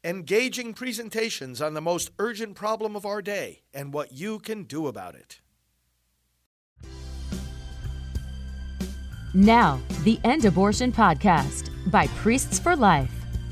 engaging presentations on the most urgent problem of our day and what you can do about it. Now, the End Abortion Podcast by Priests for Life.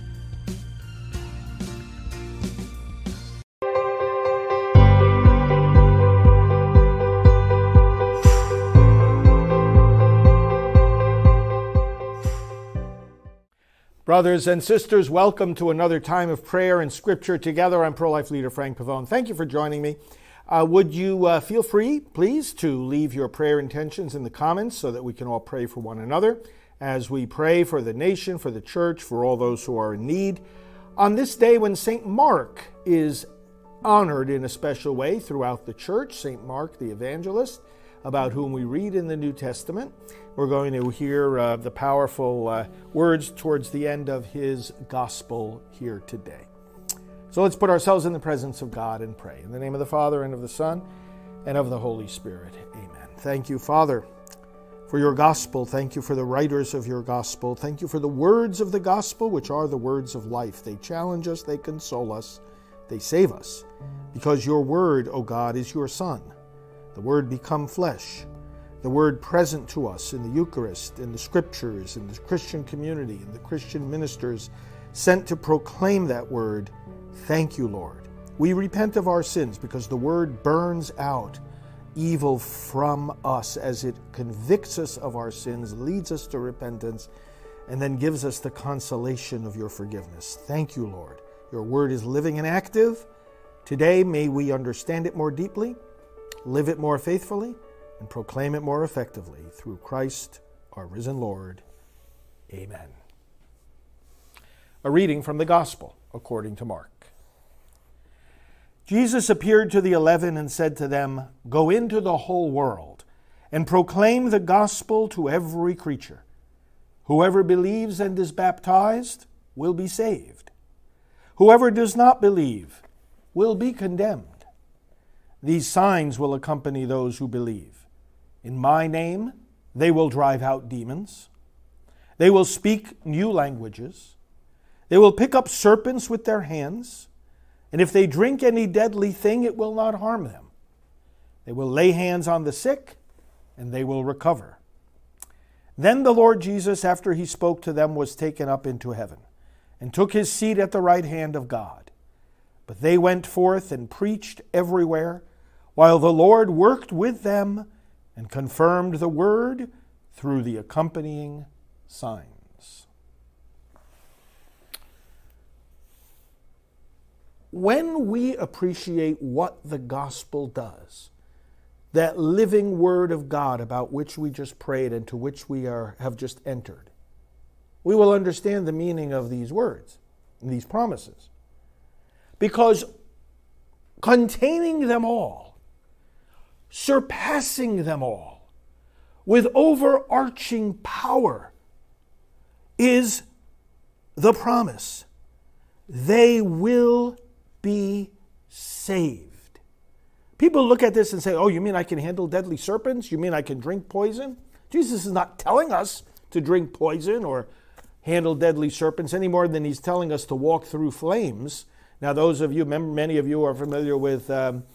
Brothers and sisters, welcome to another time of prayer and scripture together. I'm pro-life leader Frank Pavone. Thank you for joining me. Would you feel free, please, to leave your prayer intentions in the comments so that we can all pray for one another as we pray for the nation, for the church, for all those who are in need. On this day when St. Mark is honored in a special way throughout the church, St. Mark the evangelist, about whom we read in the New Testament. We're going to hear the powerful words towards the end of his gospel here today. So let's put ourselves in the presence of God and pray. In the name of the Father, and of the Son, and of the Holy Spirit. Amen. Thank you, Father, for your gospel. Thank you for the writers of your gospel. Thank you for the words of the gospel, which are the words of life. They challenge us, they console us, they save us. Because your word, O God, is your Son. The Word become flesh, the Word present to us in the Eucharist, in the Scriptures, in the Christian community, in the Christian ministers sent to proclaim that Word. Thank you, Lord. We repent of our sins because the Word burns out evil from us as it convicts us of our sins, leads us to repentance, and then gives us the consolation of your forgiveness. Thank you, Lord. Your Word is living and active. Today, may we understand it more deeply, live it more faithfully, and proclaim it more effectively through Christ, our risen Lord. Amen. A reading from the Gospel according to Mark. Jesus appeared to the 11 and said to them, "Go into the whole world and proclaim the gospel to every creature. Whoever believes and is baptized will be saved. Whoever does not believe will be condemned. These signs will accompany those who believe. In my name, they will drive out demons. They will speak new languages. They will pick up serpents with their hands. And if they drink any deadly thing, it will not harm them. They will lay hands on the sick, and they will recover." Then the Lord Jesus, after he spoke to them, was taken up into heaven and took his seat at the right hand of God. But they went forth and preached everywhere, while the Lord worked with them and confirmed the word through the accompanying signs. When we appreciate what the gospel does, that living word of God about which we just prayed and to which we have just entered, we will understand the meaning of these words and these promises. Because containing them all, surpassing them all, with overarching power, is the promise. They will be saved. People look at this and say, "Oh, you mean I can handle deadly serpents? You mean I can drink poison?" Jesus is not telling us to drink poison or handle deadly serpents any more than he's telling us to walk through flames. Now, those of you, many of you are familiar with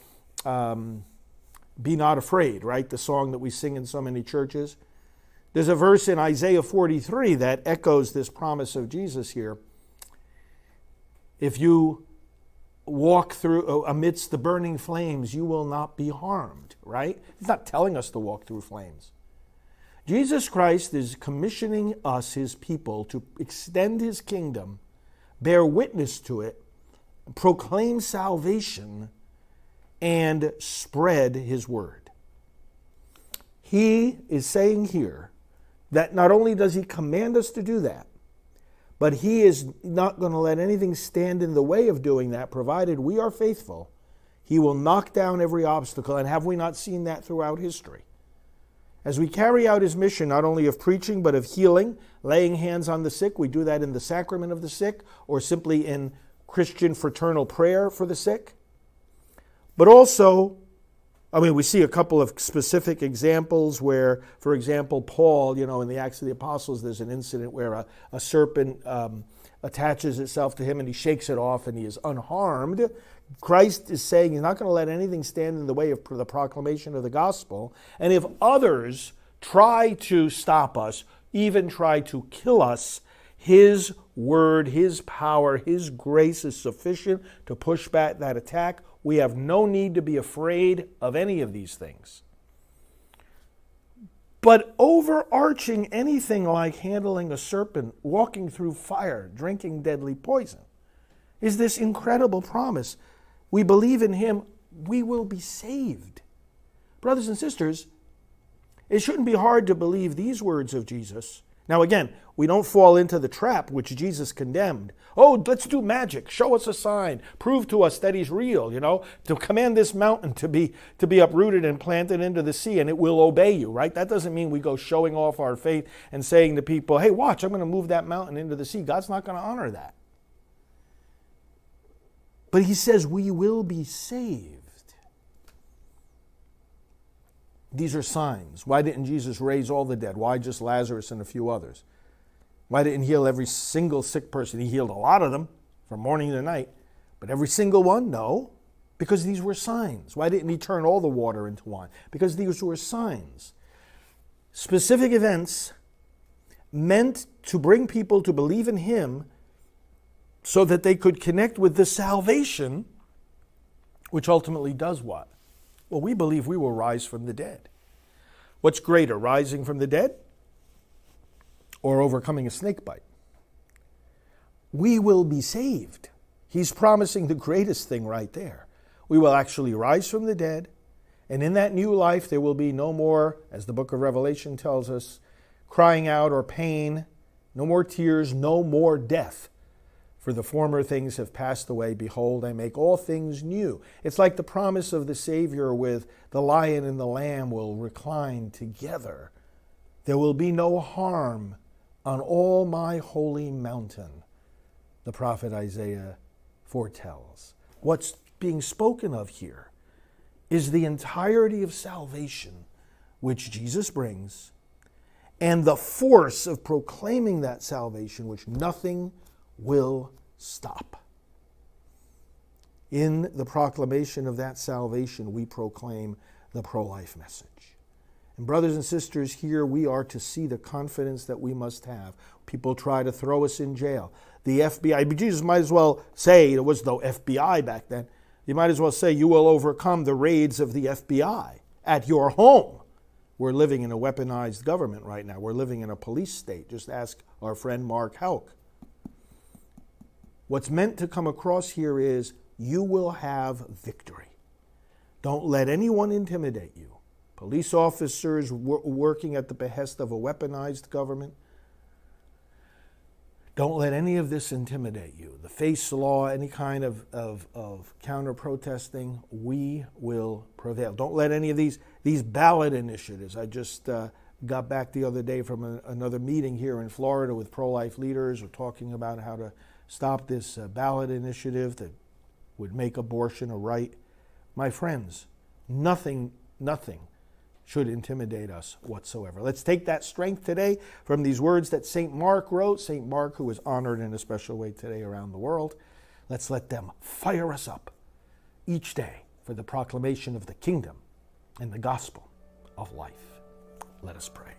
Be Not Afraid, right? The song that we sing in so many churches. There's a verse in Isaiah 43 that echoes this promise of Jesus here. If you walk through amidst the burning flames, you will not be harmed, right? He's not telling us to walk through flames. Jesus Christ is commissioning us, his people, to extend his kingdom, bear witness to it, proclaim salvation, and spread his word. He is saying here that not only does he command us to do that, but he is not going to let anything stand in the way of doing that, provided we are faithful. He will knock down every obstacle, and have we not seen that throughout history? As we carry out his mission, not only of preaching, but of healing, laying hands on the sick, we do that in the sacrament of the sick, or simply in Christian fraternal prayer for the sick. But also, we see a couple of specific examples where, for example, Paul, in the Acts of the Apostles, there's an incident where a serpent attaches itself to him and he shakes it off and he is unharmed. Christ is saying he's not going to let anything stand in the way of the proclamation of the gospel. And if others try to stop us, even try to kill us, his word, his power, his grace is sufficient to push back that attack. We have no need to be afraid of any of these things. But overarching anything like handling a serpent, walking through fire, drinking deadly poison, is this incredible promise. We believe in him, we will be saved. Brothers and sisters, it shouldn't be hard to believe these words of Jesus. Now again, we don't fall into the trap which Jesus condemned. Oh, let's do magic. Show us a sign. Prove to us that he's real, to command this mountain to be uprooted and planted into the sea and it will obey you, right? That doesn't mean we go showing off our faith and saying to people, hey, watch, I'm going to move that mountain into the sea. God's not going to honor that. But he says we will be saved. These are signs. Why didn't Jesus raise all the dead? Why just Lazarus and a few others? Why didn't he heal every single sick person? He healed a lot of them from morning to night. But every single one? No. Because these were signs. Why didn't he turn all the water into wine? Because these were signs. Specific events meant to bring people to believe in him so that they could connect with the salvation, which ultimately does what? Well, we believe we will rise from the dead. What's greater, rising from the dead or overcoming a snake bite? We will be saved. He's promising the greatest thing right there. We will actually rise from the dead, and in that new life there will be no more, as the book of Revelation tells us, crying out or pain, no more tears, no more death. For the former things have passed away. Behold, I make all things new. It's like the promise of the Savior with the lion and the lamb will recline together. There will be no harm on all my holy mountain, the prophet Isaiah foretells. What's being spoken of here is the entirety of salvation which Jesus brings and the force of proclaiming that salvation which nothing will stop. In the proclamation of that salvation, we proclaim the pro-life message. And brothers and sisters, here we are to see the confidence that we must have. People try to throw us in jail. The FBI, but Jesus might as well say, there was no FBI back then, you might as well say you will overcome the raids of the FBI at your home. We're living in a weaponized government right now. We're living in a police state. Just ask our friend Mark Houck. What's meant to come across here is you will have victory. Don't let anyone intimidate you. Police officers working at the behest of a weaponized government. Don't let any of this intimidate you. The FACE law, any kind of counter-protesting, we will prevail. Don't let any of these ballot initiatives. I just got back the other day from another meeting here in Florida with pro-life leaders. We're talking about how to stop this ballot initiative that would make abortion a right. My friends, nothing should intimidate us whatsoever. Let's take that strength today from these words that St. Mark wrote. St. Mark, who is honored in a special way today around the world. Let's let them fire us up each day for the proclamation of the kingdom and the gospel of life. Let us pray.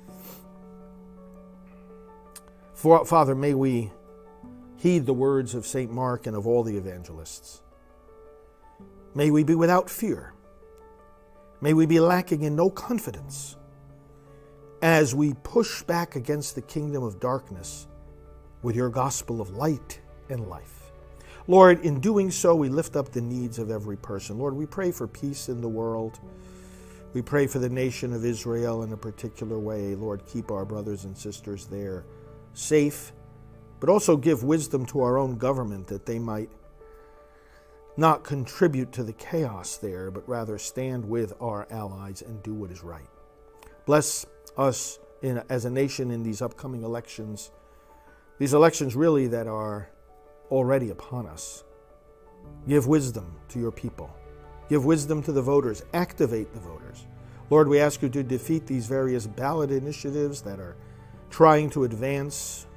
Father, may we heed the words of St. Mark and of all the evangelists. May we be without fear. May we be lacking in no confidence as we push back against the kingdom of darkness with your gospel of light and life. Lord, in doing so, we lift up the needs of every person. Lord, we pray for peace in the world. We pray for the nation of Israel in a particular way. Lord, keep our brothers and sisters there safe, but also give wisdom to our own government that they might not contribute to the chaos there, but rather stand with our allies and do what is right. Bless us as a nation in these upcoming elections, these elections really that are already upon us. Give wisdom to your people. Give wisdom to the voters. Activate the voters. Lord, we ask you to defeat these various ballot initiatives that are trying to advance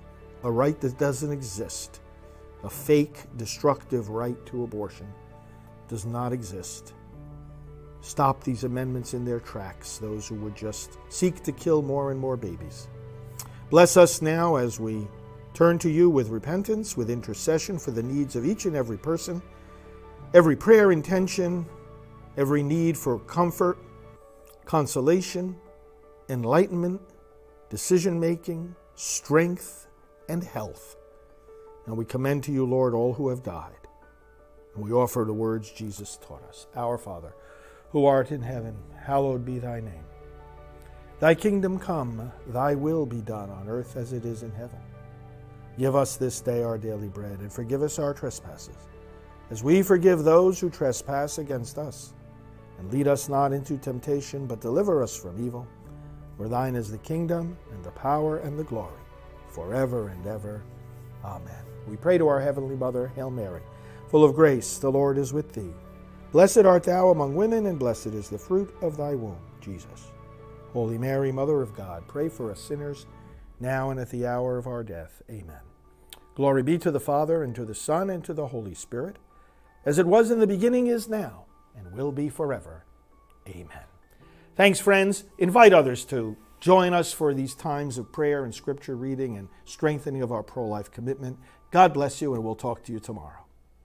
a right that doesn't exist, a fake, destructive right to abortion does not exist. Stop these amendments in their tracks, those who would just seek to kill more and more babies. Bless us now as we turn to you with repentance, with intercession for the needs of each and every person, every prayer intention, every need for comfort, consolation, enlightenment, decision-making, strength, and health. And we commend to you, Lord, all who have died. And we offer the words Jesus taught us. Our Father, who art in heaven, hallowed be thy name. Thy kingdom come, thy will be done on earth as it is in heaven. Give us this day our daily bread, and forgive us our trespasses, as we forgive those who trespass against us. And lead us not into temptation, but deliver us from evil. For thine is the kingdom, and the power, and the glory, forever and ever. Amen. We pray to our Heavenly Mother, Hail Mary, full of grace, the Lord is with thee. Blessed art thou among women, and blessed is the fruit of thy womb, Jesus. Holy Mary, Mother of God, pray for us sinners, now and at the hour of our death. Amen. Glory be to the Father, and to the Son, and to the Holy Spirit, as it was in the beginning, is now, and will be forever. Amen. Thanks, friends. Invite others to join us for these times of prayer and scripture reading and strengthening of our pro-life commitment. God bless you, and we'll talk to you tomorrow.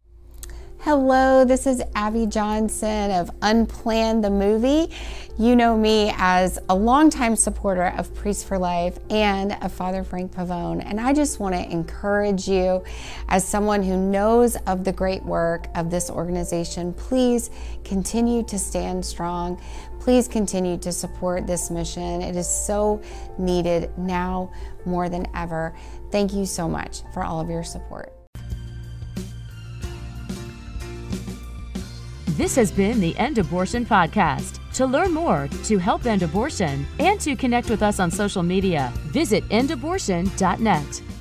Hello, this is Abby Johnson of Unplanned the Movie. You know me as a longtime supporter of Priests for Life and of Father Frank Pavone, and I just want to encourage you as someone who knows of the great work of this organization. Please continue to stand strong. Please continue to support this mission. It is so needed now more than ever. Thank you so much for all of your support. This has been the End Abortion Podcast. To learn more, to help end abortion, and to connect with us on social media, visit endabortion.net.